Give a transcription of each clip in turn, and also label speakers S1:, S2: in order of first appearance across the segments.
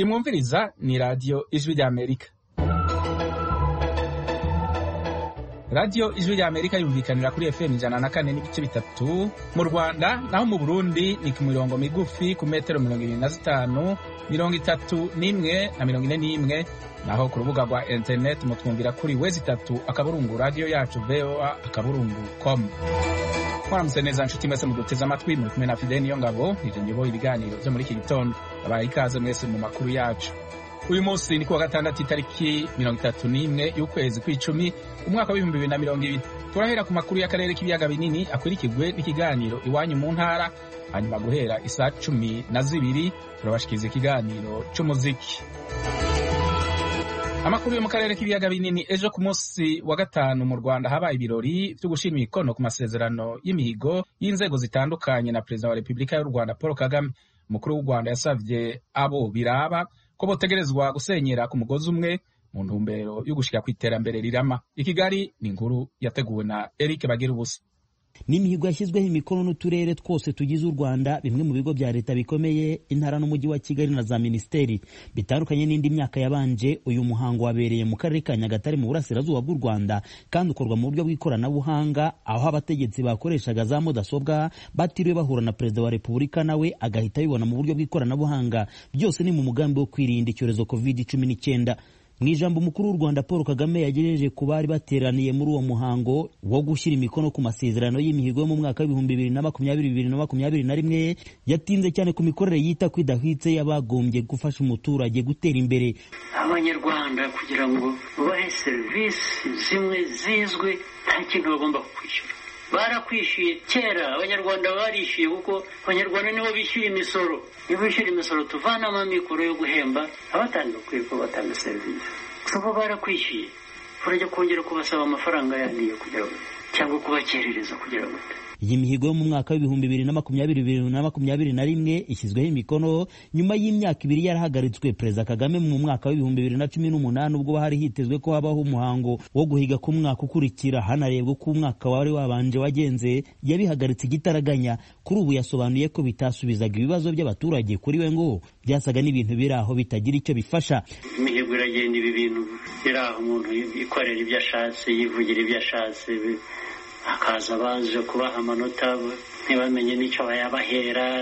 S1: iyi mwumviriza ni radiyo ijwi ry'Amerika. radiyo ijwi ry'Amerika yumvikanira kuri FM 104.3 mu Rwanda, naho mu Burundi ni ku mirongo migufi ku metero 25, 31 na 41, naho ku rubuga rwa internet mutwumvira kuri wezi3 akaburungu radio yacu voa.com. Mwaramutse neza nshuti mwese muduteze amatwi, muri kumwe na Fidel Niyongabo, nije nyoboye ibiganiro byo muri iki gitondo. Abaye ikaze mwese mu makuru yacu. Uyu munsi ni kuwa gatandatu itariki 31 y'ukwezi kw'icumi umwaka wa 2020. Turahera ku makuru y'akarere k'ibiyaga binini akurikirwe n'ikiganiro iwanyu mu ntara, hanyuma guhera isaa 12 turabashikiza ikiganiro c'umuziki. Amakuru yo mu karere k'ibiyaga binini. Ejo ku munsi wa gatanu mu Rwanda habaye ibirori byo gushima imikono ku masezerano y'imihigo y'inzego zitandukanye na Perezida wa Repubulika y'u Rwanda Paul Kagame. Umukuru w'u Rwanda yasavye abo biraba ko botegerezwa gusenyera ku mugozi umwe mu ntumbero yo gushika ku iterambere rirama. I Kigali ni inkuru yateguwe na Eric Bagirubusa.
S2: N'imihigo yashyizweho imikono n'uturere twose tugize u Rwanda, bimwe mu bigo bya leta bikomeye, intara n'umujyi wa Kigali na za ministeri. Bitandukanye n'indi myaka yabanje, uyu muhango wabereye mu karere ka Nyagatare mu burasirazuba bw'u Rwanda, kandi ukorwa mu buryo bw'ikoranabuhanga, aho abategetsi bakoreshaga za mudasobwa batiriwe bahura na Perezida wa Repubulika nawe agahita bibona mu buryo bw'ikoranabuhanga. Byose ni mu mugambi wo kwirinda icyorezo COVID-19. Mu ijambo umukuru w'u Rwanda Paul Kagame yagejeje ku bari bateraniye muri uwo muhango wo gushyira imikono ku masezerano y'imihigo yo mu mwaka wa 2020-2021, yatinze cyane ku mikorere yita kwidahwitse y'abagombye gufasha umuturage gutera imbere.
S3: Abanyarwanda kugira ngo bahe serivisi zimwe zizwe nta kintu bagomba kwishyura. Barakwishyuye kera, abanyarwanda barishyuye kuko abanyarwanda nibo bishyuye imisoro. Nibo bishyuye imisoro tuvanamo amikoro yo guhemba abatanga ko batanga serivisi. Kuko barakwishyuye, urajya kongera kubasaba amafaranga yandi yo kugira ngo cyangwa kubakerereza kugira ngo.
S2: Iyi mihigo yo mu mwaka wa 2020-2021 ishyizweho imikono nyuma y'imyaka 2 yarahagaritswe. Perezida Kagame mu mwaka wa 2018 ubwo hari hitezwe ko habaho umuhango wo guhiga ku mwaka ukurikira, hanarebwa ko umwaka wari wabanje wagenze, yabihagaritse igitaraganya. Kuri ubu yasobanuye ko bitasubizaga ibibazo by'abaturage. Kuri we ngo byasaga n'ibintu biraho bitagira icyo bifasha.
S3: Imihigo iragenda, ibi bintu biraho, umuntu ikorera ibyo ashatse, yivugira ibyo ashatse, akaza baje kubaha amanota ntibamenye n'icyo bayabahera.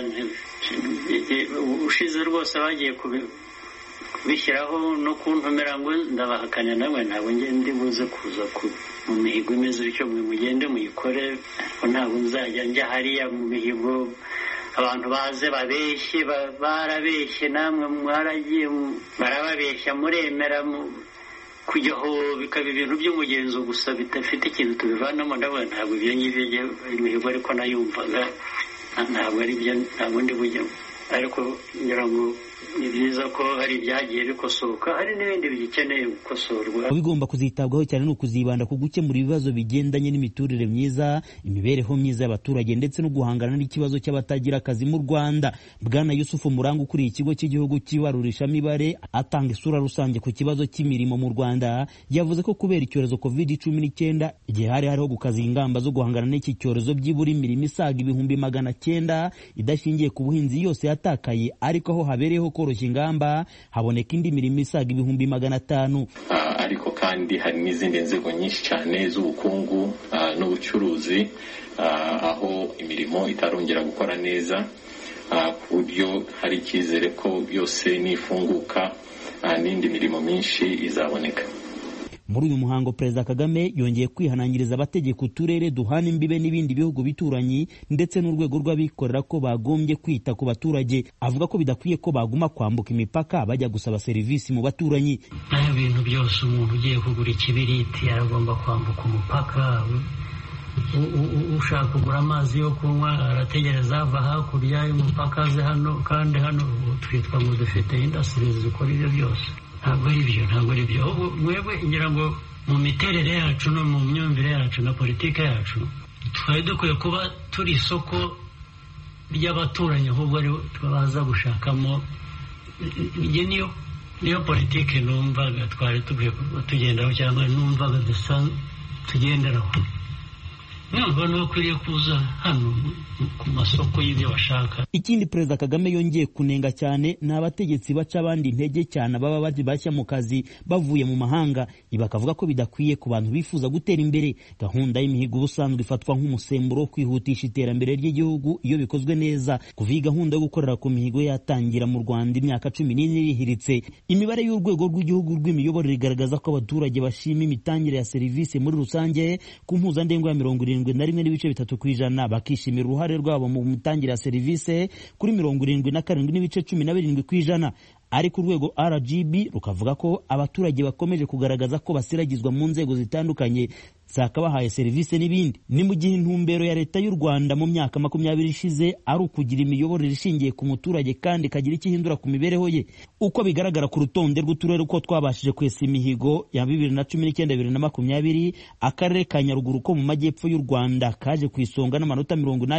S3: Ushize rwose bagiye kubishyiraho no kuntumira ngo ndabahakanya, nawe ntabwo ndi buze kuza mu mihigo imeze bityo, mwe mugende muyikore, ntabwo nzajya njya hariya mu mihigo abantu baze babeshye. Barabeshye, namwe mwaragiye barababeshya, muremera kujyaho bikaba ibintu by'umugenzo gusa bidafite ikintu tubivanamo. Ndabona ntabwo ibyo ngibyo imihigo ariko nayumvaga ntabwo ari byo, ntabwo ndi bujyamo. Ariko ngira ngo ni byiza ko hari ibyagiye bikosoka, hari n'ibindi bigikeneye gukosorwa.
S2: Bigomba kuzitabwaho cyane no kuzibanda ku gukemura ibibazo bigendanye n'imiturire myiza, imibereho myiza y'abaturage, ndetse no guhangana n'ikibazo cy'abatagira akazi mu Rwanda. Bwana Yusufu Muranga ukuriye ikigo cy'igihugu cy'ibarurishamibare atanga isura rusange ku kibazo cy'imirimo mu Rwanda, yavuze ko kubera icyorezo COVID-19 igihe hariho gukaza ingamba zo guhangana n'iki cyorezo, byibura imirimo isaga 900 idashingiye ku buhinzi yose yatakaye, ariko aho habereyeho koroshya ingamba haboneka indi mirimo isaga 500.
S4: Ariko kandi hari n'izindi nzego nyinshi cyane z'ubukungu n'ubucuruzi aho imirimo itarongera gukora neza, ku buryo hari icyizere ko yose nifunguka n'indi mirimo myinshi izaboneka.
S2: Muri uyu muhango Perezida Kagame yongeye kwihanangiriza abategeka uturere duhana imbibe n'ibindi bihugu bituranyi, ndetse n'urwego rw'abikorera ko bagombye kwita ku baturage. Avuga ko bidakwiye ko baguma kwambuka imipaka bajya gusaba serivisi mu baturanyi.
S3: Nayo bintu byose umuntu ugiye kugura ikibiriti aragomba kwambuka umupaka. Ushaka kugura amazi yo kunywa arategereza ava hakurya y'umupaka aze hano, kandi hano twitwa ngo dufite industries zikora ibyo byose. Ntabwo ari byo. Mwebwe ngira ngo mu miterere yacu no mu myumvire yacu na politike yacu twari dukwiye kuba turi isoko ry'abaturanyi, ahubwo ari twabaza gushakamo. Niyo politike numvaga twari tugenda cyangwa numvaga dusa tugenderaho. Nubwo ukwiriye kuza hano ku masoko y'ibyo bashaka.
S2: Ikindi Perezida Kagame yongeye kunenga cyane ni abategetsi baca abandi intege cyane baba baje bashya mu kazi bavuye mu mahanga, bakavuga ko bidakwiye ku bantu bifuza gutera imbere. Gahunda y'imihigo ubusanzwe ifatwa nk'umusemburo wo kwihutisha iterambere ry'igihugu iyo bikozwe neza. Kuva iyi gahunda yo gukorera ku mihigo yatangira mu Rwanda imyaka 14 irihiritse, imibare y'urwego rw'igihugu rw'imiyoborere igaragaza ko abaturage bashima imitangire ya serivisi muri rusange ku mpuzandengo ya 71.3%, bakishimira uruhare rwabo mu mitangire ya serivisi kuri 77.17%. Ariko urwego RGB rukavuga ko abaturage bakomeje kugaragaza ko basiragizwa mu nzego zitandukanye zakabahaye serivisi n'ibindi. Ni mu gihe intumbero ya leta y'u Rwanda mu myaka 20 ishize ari ukugira imiyoborere ishingiye ku muturage kandi kagira ikihindura ku mibereho ye. Uko bigaragara ku rutonde rw'uturere uko twabashije kwesa imihigo ya 2019-2020, akarere ka Nyaruguru ko mu majyepfo y'u Rwanda kaje ku isonga n'amanota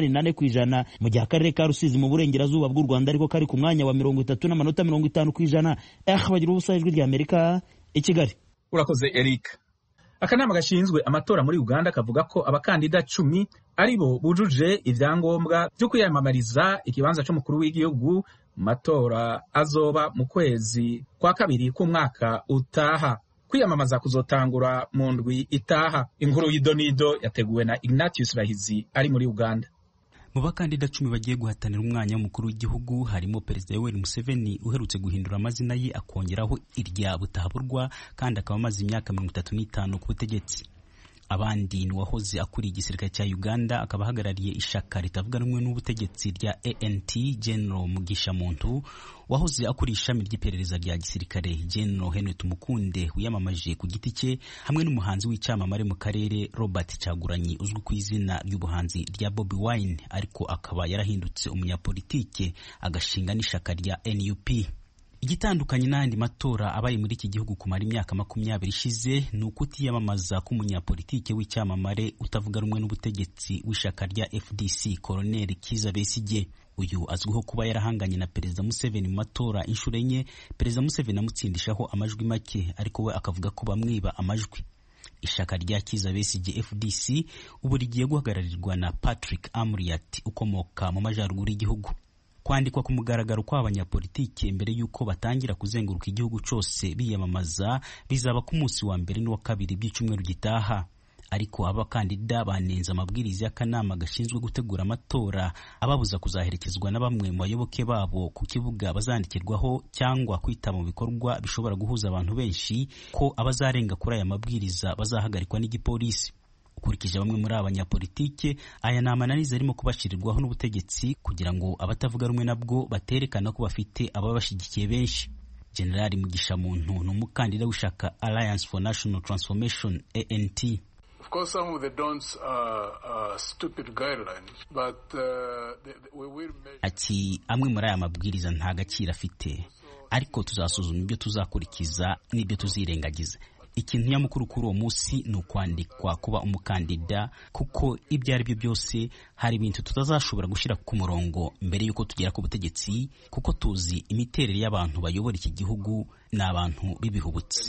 S2: 88%, mu gihe akarere ka Rusizi mu burengerazuba bw'u Rwanda ariko kari ku mwanya wa 30 n'amanota 50%. Bagira ubusa ijwi rya Amerika i Kigali.
S1: Urakoze Eric. Akanama gashinzwe amatora muri Uganda kavuga ko abakandida 10 aribo bujuje ivyangombwa byo kwiyamamariza ikibanza cy'umukuru w'igihugu mu matora azoba mu kwezi kwa kabiri k'umwaka utaha. Kwiyamamaza kuzotangura mu ndwi itaha. Inkuru y'idonido yateguwe na Ignatius Rahizi ari muri Uganda.
S5: Mu bakandida 10 bagiye guhatanira umwanya w'umukuru w'igihugu harimo Perezida Yoweri Museveni uherutse guhindura amazina ye akongeraho irya Butahaburwa kandi akaba amaze imyaka 35 ku butegetsi. Abandi ni wahoze akuriye igisirikare cya Uganda akaba ahagarariye ishaka ritavuga rumwe n'ubutegetsi rya ANT General Mugisha Muntu, wahoze akuriye ishami ry'iperereza rya gisirikare General Henry Tumukunde wiyamamaje ku giti cye, hamwe n'umuhanzi w'icyamamare mu karere Robert Kyagulanyi uzwi ku izina ry'ubuhanzi rya Bobi Wine ariko akaba yarahindutse umunyapolitike agashinga n'ishaka rya NUP. Igitandukanye n'andi matora abaye muri iki gihugu kumara imyaka 20 ishize ni ukutiyamamaza k'umunyapolitike w'icyamamare utavuga rumwe n'ubutegetsi w'ishaka rya FDC Colonel Kizza Besigye. Uyu azwiho kuba yarahanganye na Perezida Museveni mu matora inshuro enye, Perezida Museveni amutsindishaho amajwi make ariko we akavuga ko bamwiba amajwi. Ishaka rya Kizza Besigye FDC ubu rigiye guhagararirwa na Patrick Amuriat ukomoka mu majyaruguru y'igihugu. Kwandikwa ku mugaragaro kw'abanyapolitike mbere y'uko batangira kuzenguruka igihugu cyose biyamamaza bizaba ku munsi wa mbere n'uwa kabiri by'icyumweru gitaha. Ariko abakandida banenze amabwiriza y'akanama gashinzwe gutegura amatora ababuza kuzaherekezwa na bamwe mu bayoboke babo ku kibuga bazandikirwaho cyangwa kwitaba mu bikorwa bishobora guhuza abantu benshi, ko abazarenga kuri aya mabwiriza bazahagarikwa n'igipolisi. Ukurikije bamwe muri abanyapolitike, aya ni amananiza arimo kubashirirwaho n'ubutegetsi kugira ngo abatavuga rumwe nabwo baterekana ko bafite ababashigikiye benshi. General Mugisha Muntu ni umukandida w'ishaka Alliance for National Transformation ANT.
S6: Of course, some of the don'ts are stupid guidelines, but we will make...
S5: Ati amwe muri aya mabwiriza nta gaciro afite, ariko tuzasuzuma ibyo tuzakurikiza n'ibyo tuzirengagiza. Ikintu nyamukuru kuri uwo munsi ni ukwandikwa kuba umukandida, kuko ibyo ari byo byose hari ibintu tutazashobora gushyira ku murongo mbere y'uko tugera ku butegetsi, kuko tuzi imiterere y'abantu bayobora iki gihugu ni abantu b'ibihubutsi.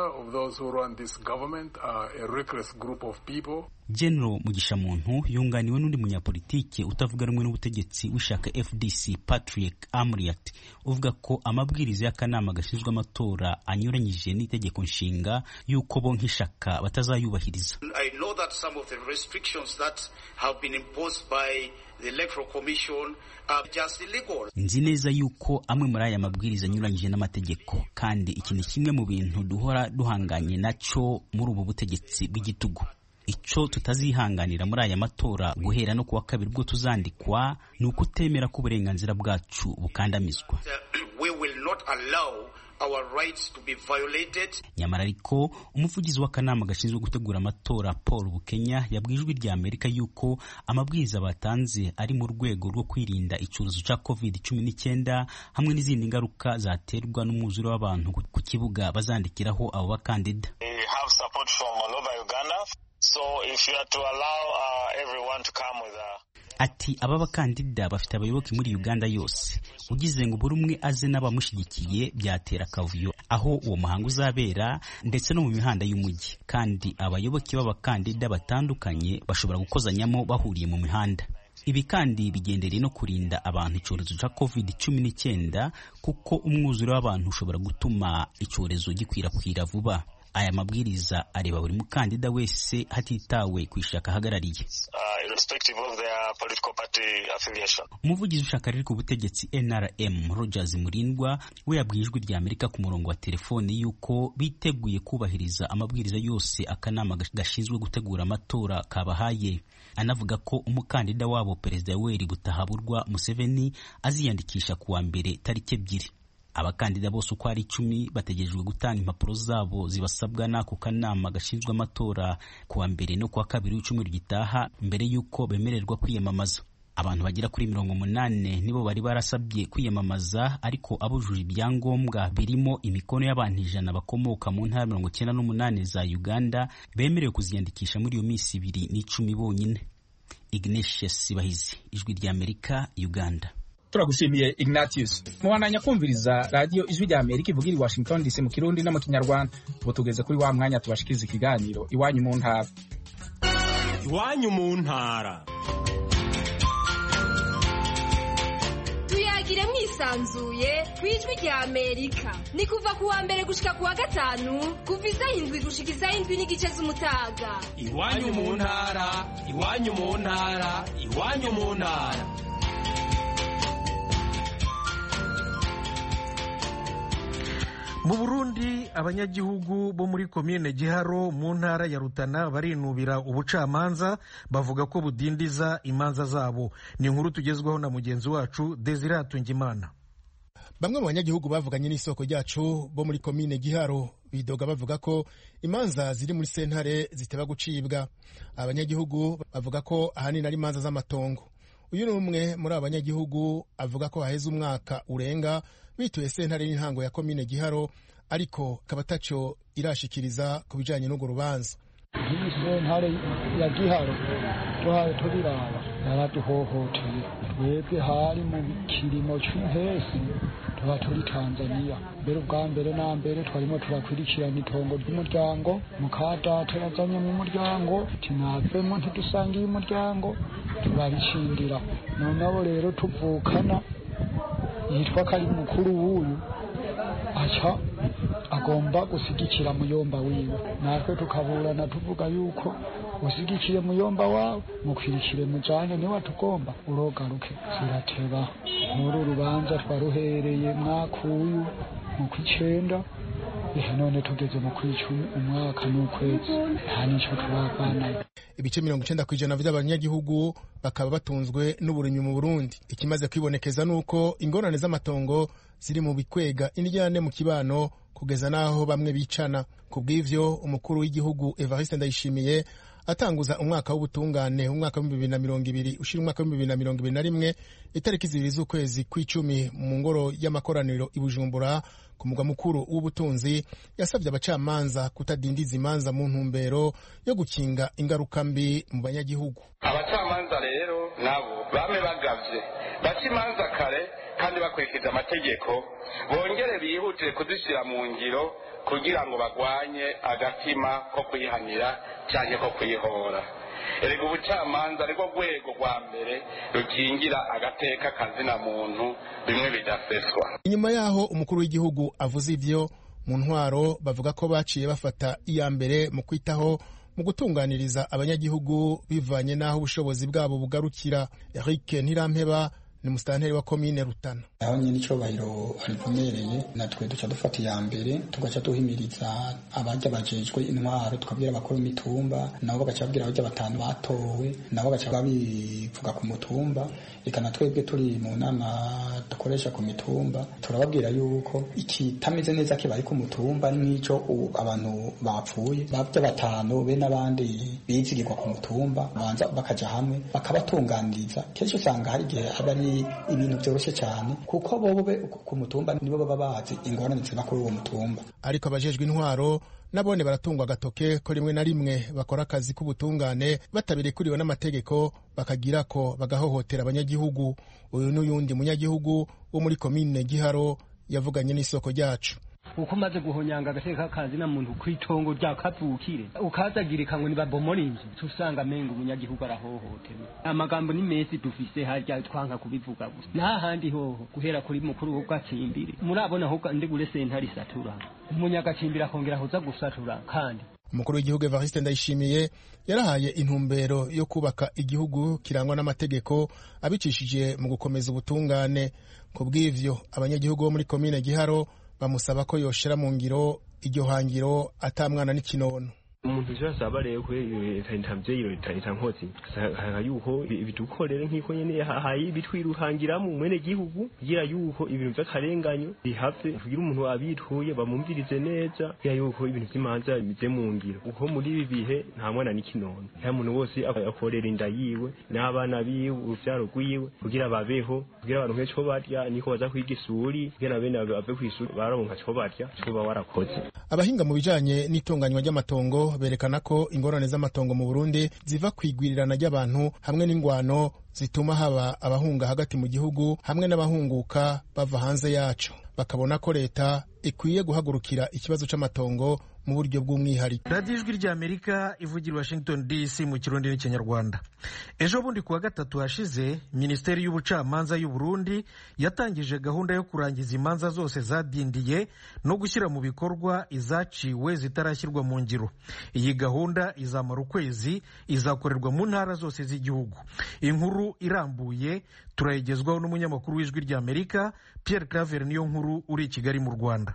S5: General Mugisha Muntu yunganiwe n'undi munyapolitike utavuga rumwe n'ubutegetsi w'ishaka FDC Patrick Amuriat uvuga ko amabwiriza y'akanama gashinzwe amatora anyuranyije n'itegeko nshinga y'uko bo nk'ishaka batazayubahiriza.
S7: I know that some of the restrictions that have been imposed by the Electoral Commission are just illegal.
S5: Nzi neza yuko amwe muri aya mabwiriza anyuranyije n'amategeko, kandi iki ni kimwe mu bintu duhora duhanganye nacyo muri ubu butegetsi bw'igitugu. Icyo tutazihanganira muri aya matora guhera no kuwa kabiri bwo tuzandikwa ni ukutemera ko uburenganzira bwacu bukandamizwa.
S7: We will not allow our rights to be violated.
S5: Nyamara ariko umuvugizi w'akanama gashinzwe gutegura amatora Paul Bukenya yabwiye ijwi rya Amerika yuko amabwiriza batanze ari mu rwego rwo kwirinda icyorezo cya COVID-19 hamwe n'izindi ngaruka zaterwa n'umwuzure w'abantu ku kibuga bazandikiraho abo bakandida.
S8: We have support from all over Uganda. So if you are to allow everyone to come with
S5: Ati aba bakandida bafite abayoboke muri Uganda yose, ugize ngo buri umwe aze n'abamushyigikiye byatera akavuyo aho uwo muhango uzabera ndetse no mu mihanda y'umujyi, kandi abayoboke b'abakandida batandukanye bashobora gukozanyamo bahuriye mu mihanda. Ibi kandi bigendereye no kurinda abantu icyorezo cya COVID-19 kuko umwuzure w'abantu ushobora gutuma icyorezo gikwirakwira vuba. Aya mabwiriza areba buri mukandida wese hatitawe ku ishaka ahagarariye. Umuvugizi w'ishyaka riri ku butegetsi NRM Rogers Murindwa we yabwiye Ijwi rya Amerika ku murongo wa telefone yuko biteguye kubahiriza amabwiriza yose akanama gashinzwe gutegura amatora kabahaye, anavuga ko umukandida wabo Perezida Yoweri Butahaburwa Museveni aziyandikisha kuwa mbere tariki 2. Abakandida bose uko ari 10 bategerejwe gutanga impapuro zabo zibasabwa n'ako kanama gashinzwe amatora kuwa mbere no kuwa kabiri w'icyumweru gitaha mbere y'uko bemererwa kwiyamamaza. Abantu bagera kuri 80 nibo bari barasabye kwiyamamaza, ariko abujuje ibyangombwa birimo imikono y'abantu 100 bakomoka mu ntara 98 za Uganda bemerewe kuziyandikisha muri iyo minsi 2 bonyine. Ignatius Sibahizi, Ijwi rya Amerika, Uganda.
S1: Turagushimiye Ignatius. Mubandanya kumviriza radio Ijwi rya Amerika ivugira i Washington DC mu Kirundi no mu Kinyarwanda. Ubu tugeze kuri wa mwanya tubashikiriza ikiganiro Iwanyu mu ntara.
S8: Iwanyu mu ntara.
S9: Tuyagire mwisanzuye kwijwi rya Amerika. Ni kuva kuwa mbere gushika kuwa gatanu, kuva isaha 7 gushika isaha 7 n'igice z'umutaga.
S8: Iwanyu mu ntara, iwanyu mu ntara, iwanyu mu ntara.
S10: Mu Burundi abanyagihugu bo muri komine Giharo mu ntara ya Rutana barinubira ubucamanza, bavuga ko budindiza imanza zabo. Ni inkuru tugezweho na mugenzi wacu Desire Hatungimana.
S11: Bamwe mu banyagihugu bavuganye n'isoko ryacu bo muri komine Giharo bidoga bavuga ko imanza ziri muri sentare ziteba gucibwa. Abanyagihugu bavuga ko ahanini ari imanza z'amatongo. Uyu ni umwe muri abanyagihugu avuga ko haheze umwaka urenga bituye sentare y'intango ya komine Giharo, ariko kabataco irashikiriza ku bijanye n'ugo rubanza.
S12: Iyi sentare ya Giharo tuhaye turiraba yaraduhohoteye. Twebwe hari mu kirimo cy'uhesi tuba turi Tanzania. Mbere ubwa mbere na mbere twarimo turakurikirana itongo ry'umuryango, mukadata yazanye mu muryango tinavemo ntidusangiye umuryango turabishindira. Noneho rero tuvukana yitwa kari mukuru w'uyu aca agomba gusigikira muyomba wiwe, natwe tukaburana tuvuga yuko usigikiye muyomba wawe mukwirikire mujanye niwe tugomba urogaruke. Zirateba nkuru rubanza twaruhereye mwakuyu mu kw'icenda, none tugeze mu kw'icumi, umwaka n'ukwezi nta nico turabana.
S11: Ibice 90% by'abanyagihugu bakaba batunzwe n'uburimyi mu Burundi. Ikimaze kwibonekeza nuko ingorane z'amatongo ziri mu bikwega indyane mu kibano kugeza naho bamwe bicana. Kubw'ivyo umukuru w'igihugu Evariste Ndayishimiye atanguza umwaka w'ubutungane umwaka wa 2020 ushira umwaka wa 2021 itariki 2 z'ukwezi kw'icumi mu ngoro y'amakoraniro i Bujumbura ku mugwa mukuru w'ubutunzi, yasabye abacamanza kutadindiza imanza mu ntumbero yo gukinga ingaruka mbi mu banyagihugu.
S13: Abacamanza rero nabo bame bagavye baca imanza kare kandi bakurikije amategeko, bongere bihutire kuzishira mu ngiro kugira ngo bagwanye agatima ko kuyihanira cyane ko kuyihora. Erega ubucamanza ariko rwego rwa mbere rukingira agateka kazina muntu bimwe bidaseswa.
S11: Inyuma yaho umukuru w'igihugu avuze ivyo, mu ntwaro bavuga ko baciye bafata iya mbere mu kwitaho mu gutunganiriza abanyagihugu bivanye naho ubushobozi bwabo bugarukira. Eric Ntirampeba ni musitanteri wa komine Rutana.
S14: Aho nyine icobahiro arivomereye natwe duca dufata iya mbere tugaca duhimiriza abajya bajejwe intwaro, tukabwira abakuru mitumba nabo bagaca babwira abajya batanu batowe nabo bagaca babivuga ku mutumba. Eka natwebwe turi mu nama dukoresha ku mitumba turababwira yuko ikitameze neza kibaye ku mutumba ari nk'ico abantu bapfuye bavya batanu be n'abandi bizigirwa ku mutumba banza bakaja hamwe bakabatunganiriza. Kenshi usanga hari igihe aba ari si ibintu byoroshye cyane kuko bobe ku mutumba nibo baba bazi ingorane ziba kuri uwo mutumba.
S11: Ariko abajejwe intwaro nabone baratungwa agatoke ko rimwe na rimwe bakora akazi k'ubutungane batabirekuriwe n'amategeko bakagira ko bagahohotera abanyagihugu. Uyu n'uyundi munyagihugu wo muri komine Giharo yavuganye n'isoko ryacu.
S15: uko umaze guhonyanga agateka kazi na muntu kwitongo rya kavukire ukazagirika ngo nibabomora inzu tusanga menga umunyagihugu arahohotewe. Amagambo ni mesi dufise harya twanka kubivuga gusa nta handi hoho guhera kuri mukuru w'ubwacimbiri murabona ho ndi gure sentari satura umunyagacimbiri akongera hoza gusatura kandi
S11: umukuru w'igihugu Evariste Ndayishimiye yarahaye intumbero yo kubaka igihugu kirangwa n'amategeko abicishije mu gukomeza ubutungane. Ku bw'ivyo abanyagihugu bo muri komine Giharo bamusaba ko yoshira mu ngiro iryo hangiro atamwana n'ikinono.
S16: Umuntu cyasaba rero ko intambye itankozi saka yuko bidukorere nkiko nyene hayi bitwiruhangira mu mwene gihugu kugira yuko ibintu by'akarenganyo bihave kugira umuntu abituye bamumvirize neza ya yuko ibintu by'imanza bize mu ngiro uko muri ibi bihe nta mwana n'ikinono nta muntu wose akorera inda yiwe n'abana biwe uruvyaro rwiwe kugira babeho kugira abantu nk'eco barya niko baza kwiga isuri kugira bene bave kw'isuri baronka cyo barya cyo warakoze.
S11: Abahinga mu bijanye n'itunganywa ry'amatongo berekana ko ingorane z'amatongo mu Burundi ziva kwigwirirana ry'abantu hamwe n'ingwano zituma haba abahunga hagati mu gihugu hamwe n'abahunguka bava hanze yaco. Bakabona ko leta ikwiye guhagurukira ikibazo c'amatongo mu buryo bw'umwihariko.
S10: Radio Ijwi ry'Amerika ivugira Washington DC mu Kirundi n'Ikinyarwanda. Ejo bundi kuwa gatatu hashize Minisiteri y'Ubucamanza y'u Burundi yatangije gahunda yo kurangiza imanza zose zadindiye no gushyira mu bikorwa izaciwe zitarashyirwa mu ngiro. Iyi gahunda izamara ukwezi, izakorerwa mu ntara zose z'igihugu. Inkuru irambuye turayigezwaho n'umunyamakuru w'Ijwi ry'Amerika Pierre Claver niyo nkuru uri i Kigali mu Rwanda.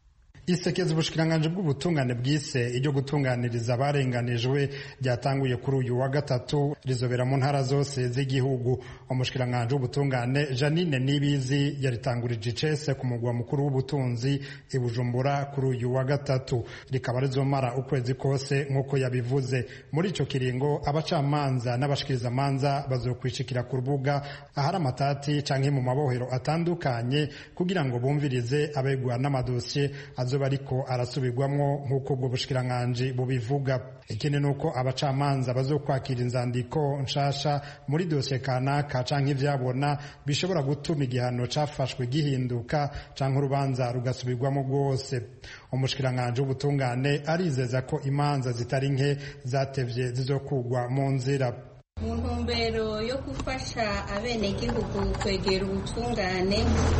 S17: Isekeza ubushikiranganje bw'ubutungane bwise iryo gutunganiriza abarenganijwe ryatanguye kuri uyu wa gatatu rizobera mu ntara zose z'igihugu. Umushikiranganje w'ubutungane Janine Nibizi yaritangurije icese ku mugwa mukuru w'ubutunzi i Bujumbura kuri uyu wa gatatu, rikaba rizomara ukwezi kose nk'uko yabivuze. Muri ico kiringo abacamanza n'abashikirizamanza bazokwishikira ku rubuga ahari amatati canke mu mabohero atandukanye kugira ngo bumvirize abegwa n'amadosiye azoba ariko arasubirwamwo nk'uko ubwo bushikiranganje bubivuga. Ikindi nuko abacamanza bazokwakira inzandiko nshasha muri dosiye kanaka canke ivyabona bishobora gutuma igihano cafashwe gihinduka canke urubanza rugasubirwamo rwose. Umushikiranganje w'ubutungane arizeza ko imanza zitari nke zatevye zizokugwa mu nzira.
S18: Mu ntumbero yo gufasha abenegihugu kwegera ubutungane,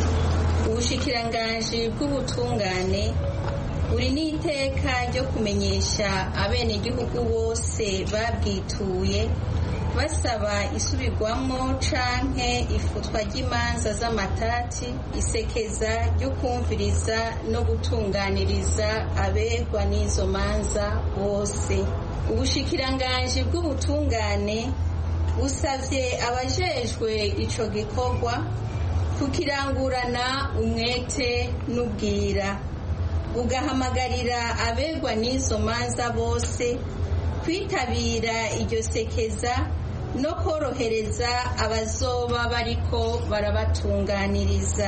S18: ubushikiranganje bw'ubutungane buri n'iteka ryo kumenyesha abenegihugu bose babwituye basaba isubirwamo canke ifutwa ry'imanza z'amatati, isekeza ryo kumviriza no gutunganiriza abegwa n'izo manza bose. Ubushikiranganje bw'ubutungane busavye abajejwe ico gikorwa kukirangurana umwete n'ubwira, bugahamagarira abegwa n'izo manza bose kwitabira iryo sekeza no korohereza abazoba bariko barabatunganiriza.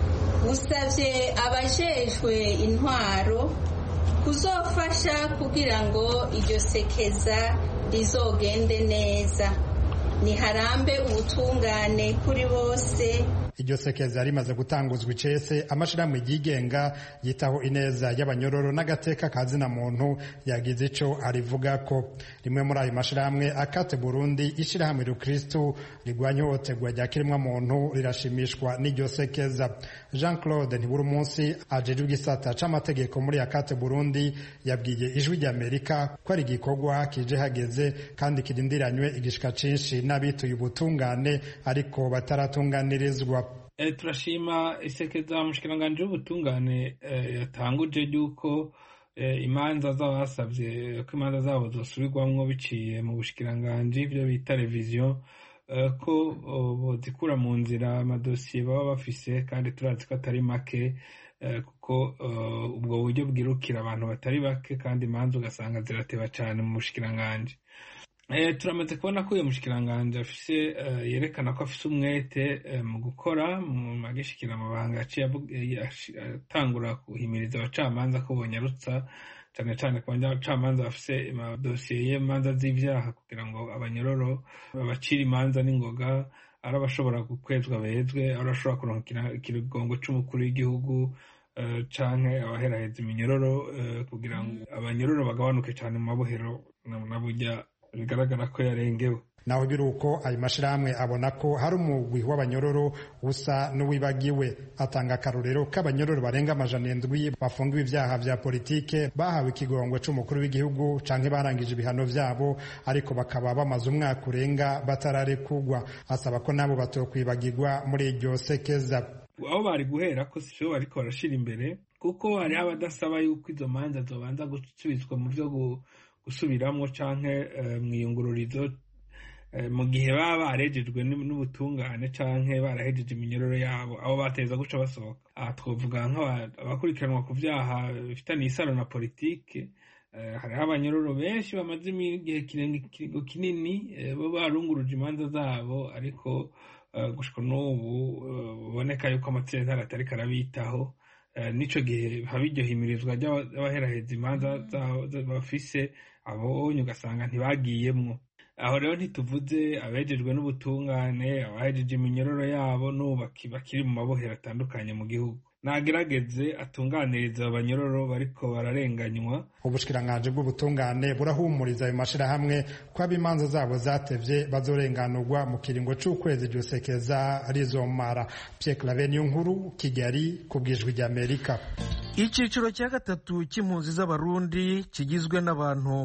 S18: Busavye abajejwe intwaro kuzofasha kugira ngo iryo sekeza rizogende neza, niharambe ubutungane kuri bose.
S17: Iryo sekeza rimaze gutanguzwa icese amashirahamwe yigenga yitaho ineza y'abanyororo n'agateka kazina muntu yagize ico arivugako. Rimwe muri ayo mashirahamwe Akate Burundi, ishirahamwe Rukristo rigwanya ihohoterwa rya kiremwa muntu rirashimishwa n'iryo sekeza. Jean Claude Ntiburumunsi ajejwe igisata c'amategeko muri Akate Burundi yabwiye Ijwi ry'Amerika ko ari igikorwa kije hageze kandi kirindiranywe igishika cinshi n'abituye ubutungane ariko bataratunganirizwa.
S1: Turashima isekeza mushikiranganje w'ubutungane yatanguje yuko imanza z'abasavye ko imanza zabo zosubirwamwo biciye mu bushikiranganje ibyo bita revision ko bozikura mu nzira amadosiye baba bafise, kandi turazi ko atari make kuko ubwo buryo bwirukira abantu batari bake kandi imanza ugasanga zirateba cane mu bushikiranganje.
S19: turamaze kubona ko uyu mushikiranganje afise yerekana ko afise umwete mu gukora mu magishikira amabanga atangura guhimiriza abacamanza ko bonyarutsa cyane cyane ku bacamanza bafise amadosiye y'imanza z'ivyaha kugira ngo abanyororo babacire imanza n'ingoga ari abashobora gukwezwa bezwe ari abashobora kuronka ikigongo c'umukuru w'igihugu canke abaheraheza iminyororo kugira ngo abanyororo bagabanuke cyane mu mabohero na burya bigaragara ko yarengewe.
S17: naho biruko ayo mashirahamwe abona ko hari umugwi w'abanyororo usa n'uwibagiwe. Atanga akarorero k'abanyororo barenga 700 bafungiwe ivyaha vya politike bahawe ikigongo c'umukuru w'igihugu canke barangije ibihano vyabo ariko bakaba bamaze umwaka urenga batararekugwa. Asaba ko nabo batokwibagirwa muri iryo sekeza.
S19: Aho bari guhera ko sivyo bariko barashira imbere kuko hari abadasaba yuko izo manza zobanza gusubizwa mu vyo gusubiramwo canke mwiyungururizo mu gihe baba barejejwe n'ubutungane canke barahejeje iminyororo yabo abo bateza guca basohoka. Aha twovuga nk'abakurikiranwa ku vyaha bifitanye isano na politike. Hariho abanyororo benshi bamaze igihe kiringo kinini bo barunguruje imanza zabo ariko gushika n'ubu biboneka yuko amatsinda atari karabitaho. Nico gihe haba iryo himirizwa ry'abaheraheza imanza bafise abonye ugasanga ntibagiyemwo. Aho rero ntituvuze abejejwe n'ubutungane abahejeje iminyororo yabo n'ubu bakiri mu mabohero atandukanye mu gihugu. Nagerageze atunganiriza abanyororo bariko bararenganywa.
S17: Ubushikiranganje bw'ubutungane burahumuriza ayo mashirahamwe ko abimanza zabo zatevye bazorenganurwa mu kiringo c'ukwezi Josekeza rizomara. Pierre Claver Nkuru, Kigali, kubwijwi rya Amerika.
S10: Icyiciro cya gatatu cy'impunzi z'abarundi kigizwe n'abantu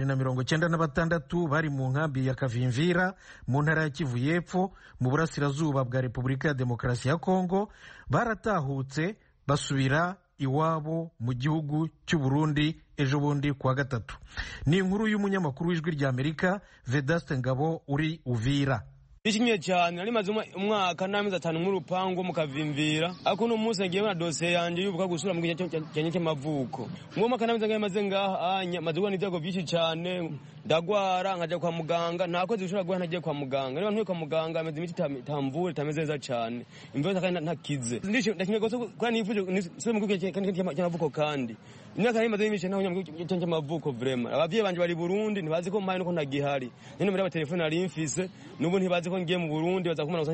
S10: 296 bari mu nkambi ya Kavimvira mu ntara ya Kivu y'Epfo mu burasirazuba bwa Repubulika ya Demokarasi ya Kongo baratahutse basubira iwabo mu gihugu cy'u Burundi ejo bundi kuwa gatatu. Ni inkuru y'umunyamakuru w'ijwi rya Amerika Vedaste Ngabo uri Uvira.
S20: Ishimye cyane nari maze umwaka n'amezi 5 mu rupango mu Kavimvira ako no munsi ngiye na dossier yanje yubuka gusura mu gihe cyanye cy'amavuko mu mwaka n'amezi ngamaze ngaha maze gwa n'ibyago byinshi cyane ndagwara nkaje kwa muganga ntakoze ushobora gwa ntagiye kwa muganga niba ntuye kwa muganga ameze imiti tamvure tameze neza cyane imvura kandi ntakize ndashimye gose kwa nifuje so mu gihe cy'amavuko kandi imyaka imaze imishe ntaho mu gihe cy'amavuko vraiment abavye banje bari Burundi ntibazi ko mpaye no ndagihari none muri telefone ari mfise nubu ntibazi ko ngiye mu Burundi baza kumana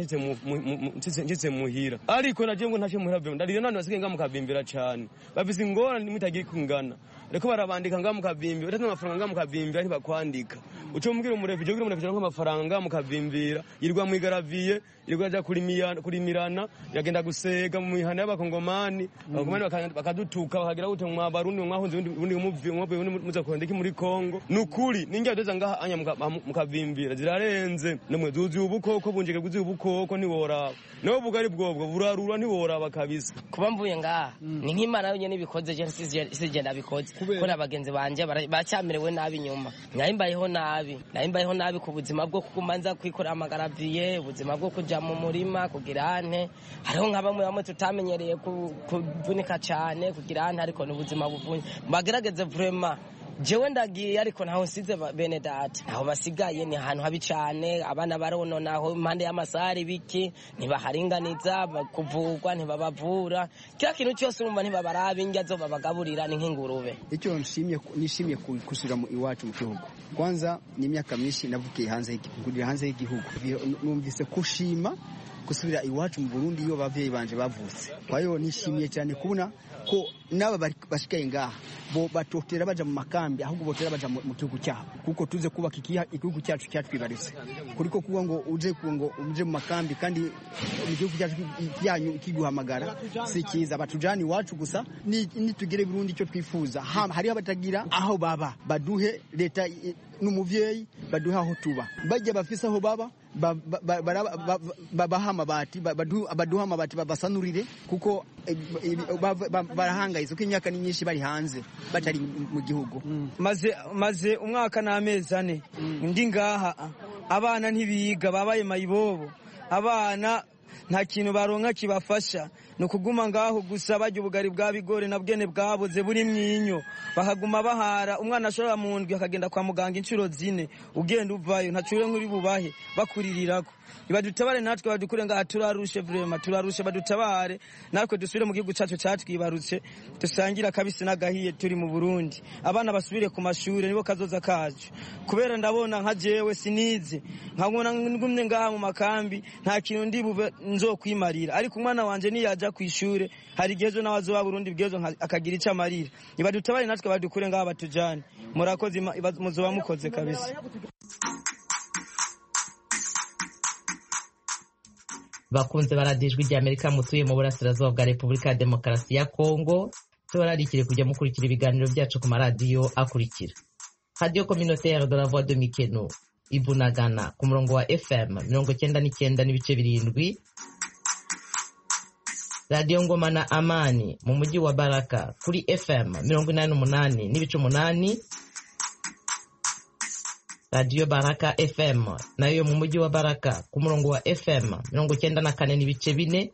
S20: nshyitse muhira ariko nagiye ngo ntacyo muhira vraiment ndarira none basigaye ngamu Kavimbira cyane bafise ingorane nimutagiye kungana reko barabandika ngamu Kavimbira batatu amafaranga ngamu Kavimbira ntibakwandika uco mbwira umurefije ugira umurefije nk'amafaranga mu Kavimbira yirwa mu igaraviye yirwa aja kurimirana yagenda gusega mu mihana y'abakongomani abakongomani bakadutuka bakagira gute mu Barundi mwahunze ubundi muza kwandika muri Kongo nukuri ninjye doza ngaha anya mu Kavimbira zirarenze namwe zuzi ubukoko bunjike guzi ubukoko ni woraba no bugari bwobwo burarura ni woraba kabisa
S21: kuba mvuye ngaha ni nk'Imana yonyene bikoze je sije ndabikoze ko abagenzi banje bacyamerewe nabi nyuma nyayimbayeho nabi ku buzima bwo kumanza kwikora amagaraviye ubuzima bwo kuja mu murima kugira ante hariho nk'abamwe tutamenyereye kuvunika cyane kugira ante ariko n'ubuzima buvunye bagerageze vraiment jewe ndagiye ariko ntaho nsize bene data aho basigaye ni ahantu habi cyane abana barononaho impande y'amasari biki ntibaharinganiza kuvugwa ntibabavura kila kintu cyose urumva ntibabarabe indya zo babagaburira ni nk'ingurube.
S22: Icyo nishimye kusura mu iwacu mu gihugu kwanza ni imyaka myinshi navukiye hanze y'igihugu numvise kushima kusubira iwacu mu Burundi iyo bavyeyi banje bavutse. Kwa hiyo nishimiye cyane kubona ko naba bashikaye ngaha bo batotera baja mu makambi ahubwo botera baja mu gihugu cyabo kuko tuze kubaka igihugu cyacu cyatwibaritse kuriko kuba ngo uje mu makambi kandi mu gihugu cyacu yanyu kiguhamagara si kiza batujani iwacu gusa ni tugire Burundi cyo twifuza hari abatagira aho baba baduhe leta n'umuvyeyi baduha aho tuba bajya bafisa aho baba babaha amabati baduha amabati babasanurire kuko barahangayitse ko imyaka ni myinshi bari hanze batari mu gihugu.
S23: Maze umwaka n'amezi 4 ndi ngaha abana ntibiga babaye mayibobo abana nta kintu baronka kibafasha ni ukuguma ngaho gusa barya ubugari bwa bigori na bwene bwaboze buri mwinyo bakaguma bahara umwana ashobora mu ndwi akagenda kwa muganga inshuro 4 ugenda uvayo ntacure nk'uri bubahe bakuririrako ibadutabare natwe badukure ngaha turarushe vraiment turarushe badutabare natwe dusubire mu gihugu cyacu cyatwibarutse dusangira kabisi n'agahiye turi mu Burundi abana basubire ku mashuri nibo kazoza kacu kubera ndabona nka jewe sinize nkabona ngumye ngaha mu makambi nta kintu ndi bube nzokwimarira ariko umwana wanje niyaja ku ishure hari gezo nawazo wa Burundi bwezo akagira icyo amarira ibadutabare natwe badukure ngaha batujane murakoze muzoba mukoze kabisa.
S2: Bakunze baradijwe rya Amerika mutuye mu burasirazuba bwa Repubulika ya Demokarasi ya Kongo tubararikire kujya mukurikira ibiganiro byacu ku maradiyo akurikira: Radio Communautaire de la Voix de Mikeno Ibunagana ku murongo wa FM 99 n'ibice 7, Radio Ngoma na Amani mu mujyi wa Baraka kuri FM 88 n'ibice 8, Radio Baraka FM nayo mu mujyi wa Baraka ku murongo wa FM 94 n'ibice 4,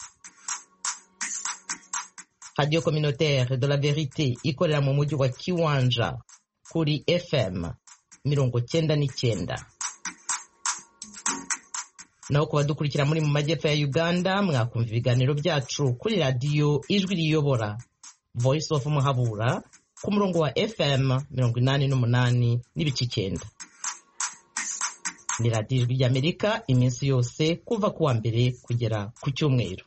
S2: Radio Communautaire de la Vérité ikorera mu mujyi wa Kiwanja kuri FM 99. Naho kuba dukurikira muri mu majyepfo ya Uganda mwakumva ibiganiro byacu kuri Radio Ijwi Riyobora Voice of Muhabura ku murongo wa FM 88 n'ibice 9. Ni Radio Ijwi ry'Amerika iminsi yose kuva kuwa mbere kugera ku cyumweru.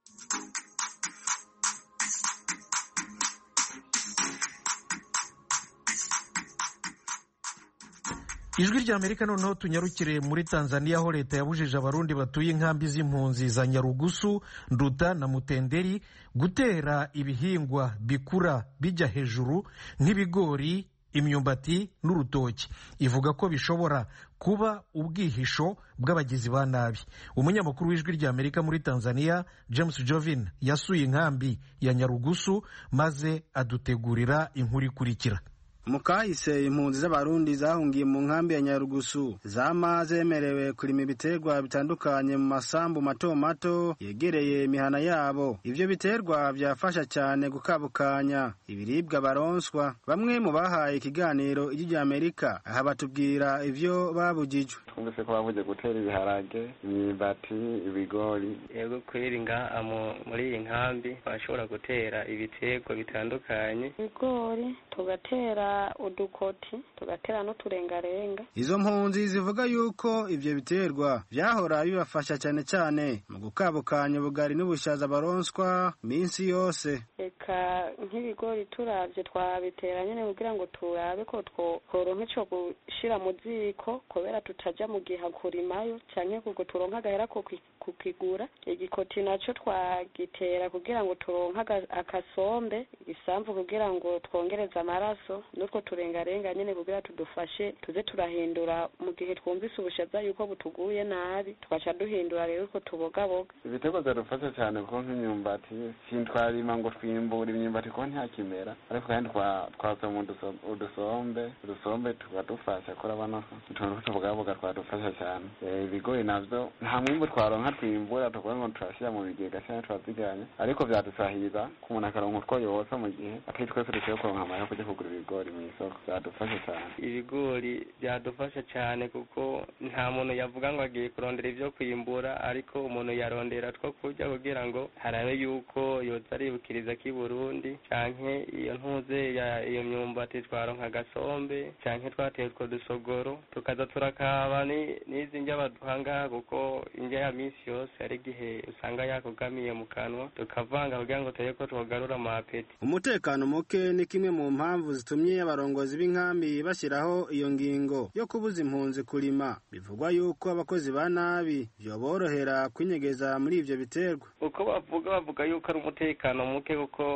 S10: Ijwi ry'Amerika noneho tunyarukire muri Tanzania aho leta yabujije abarundi batuye inkambi z'impunzi za Nyarugusu, Nduta na Mutenderi gutera ibihingwa bikura bijya hejuru nk'ibigori, imyumbati n'urutoki. Ivuga ko bishobora kuba ubwihisho bw'abagizi ba nabi. Umunyamakuru w'Ijwi ry'Amerika muri Tanzania James Jovin yasuye inkambi ya Nyarugusu maze adutegurira inkuru ikurikira.
S3: Mukahise impunzi z'abarundi zahungiye mu nkambi ya Nyarugusu zama zemerewe kurima ibiterwa bitandukanye mu masambu mato mato yegereye imihana yabo. Ivyo biterwa byafasha cyane gukabukanya ibiribwa baronswa. Bamwe mu bahaye ikiganiro Ijwi ry'Amerika aha batubwira ivyo babujijwe.
S4: Twumvise ko bavuze gutera ibiharage, imyumbati, ibigori.
S24: Yego kwiringa muri iyi nkambi bashobora gutera ibiterwa bitandukanye.
S25: Ibigori tugatera udukoti tugatera no turengarenga.
S3: Izo mpunzi zivuga yuko ivyo biterwa byahora bibafasha cyane cyane mu gukabukanya ubugari n'ubushaza baronswa minsi yose.
S25: Eka nk'ibigori turavye twabitera nyene kugira ngo turabe ko tworonka ico gushira mu ziko kubera tutaja mu gihe kurimayo canke kuko turonka agahera ko kukigura. Igikoti naco twagitera kugira ngo turonka akasombe, igisamvu kugira ngo twongereza amaraso, nutwo turengarenga nyene kugira tudufashe tuze turahindura mu gihe twumvise ubushaza yuko butuguye nabi tugaca duhindura rero uko tubogaboga.
S4: Ibitego zarufasha cyane kuko nk'imyumbati sintwarima ngo twimbura imyumbati ko ntakimera, ariko kandi twasoma udusombe tukadufasha kora bano utuntu tubogaboga twadufasha cyane. Ibigori navyo nta mwimbu twaronka twimbura tukora ngo turashira mu bigega cyane twaziganya, ariko byadusahiriza ku muntu akaronka utwo yosa mu gihe akitwese dukwiye kuronka amahera kujya kugura ibigori mu isoko. Byadufasha cyane
S24: ibigori, byadufasha cyane kuko nta muntu yavuga ngo agiye kurondera ibyo kwimbura, ariko umuntu yarondera two kurya kugira ngo harabe yuko yoza aribukiriza k'i Burundi canke iyo ntuze iyo myumbati twaronka agasombe canke twateye utwo dusogoro tukaza turakaba n'izi ndya baduhanga, kuko indya ya minsi yose ari igihe usanga yakugamiye mu kanwa tukavanga kugira ngo turebe ko twogarura amapeti.
S3: Umutekano muke ni kimwe mu mpamvu zitumye abarongozi b'inkambi bashyiraho iyo ngingo yo kubuza impunzi kurima. Bivugwa yuko abakozi ba nabi byoborohera kwinyegeza muri ivyo biterwa.
S24: Uko bavuga yuko ari umutekano muke kuko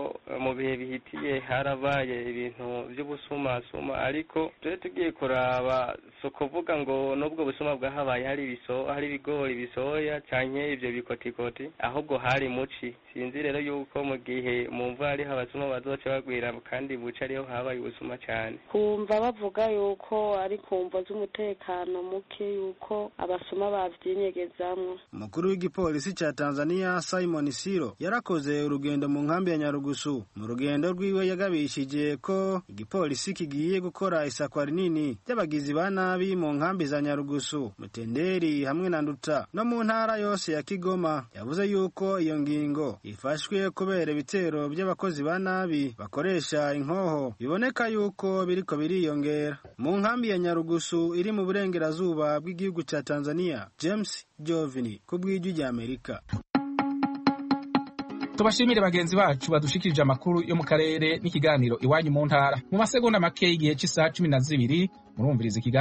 S24: yuko mu bihe bihitiye harabaye ibintu by'ubusumasuma ariko tuje tugiye kuraba so kuvuga ngo nubwo busuma bwahabaye hari ibigori bisoya canke ivyo bikotikoti ahubwo hari muci sinzi rero yuko mu gihe mu mvura hariho abasuma bazoca bagwira kandi buca ariho habaye ubusuma cyane
S25: kumva bavuga yuko ari kumvo z'umutekano muke yuko abasuma bavyinyegezamwo.
S3: Umukuru w'igipolisi ca Tanzania Simon Siro yarakoze urugendo mu nkambi ya Nyarugusu. Mu rugendo rwiwe yagabishije ko igipolisi kigiye gukora isakwa rinini ry'abagizi ba nabi mu nkambi za Nyarugusu, Mutenderi hamwe na Nduta no mu ntara yose ya Kigoma. Yavuze yuko iyo ngingo ifashwe kubera ibitero by'abakozi ba nabi bakoresha inkoho biboneka yuko biriko biriyongera mu nkambi ya Nyarugusu iri mu burengerazuba bw'igihugu ca Tanzania. James Jovini ku bw'ijwi rya Amerika.
S1: Tubashimire bagenzi bacu badushikirije amakuru yo mu karere n'ikiganiro iwanyu mu ntara. Mu masegonda make y'igihe cy'isaha 12 murumviriza ikiganiro